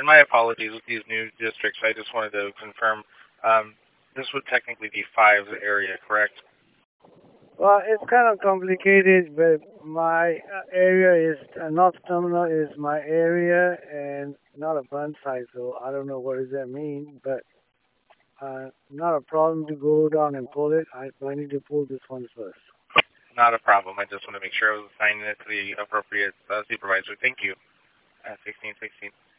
and my apologies with these new districts. I just wanted to confirm. This would technically be five area, correct? Well, it's kind of complicated, but my area is North Terminal is my area and not a burn site, so I don't know what does that mean, but not a problem to go down and pull it. I need to pull this one first. Not a problem. I just want to make sure I was assigning it to the appropriate supervisor. Thank you. 1616.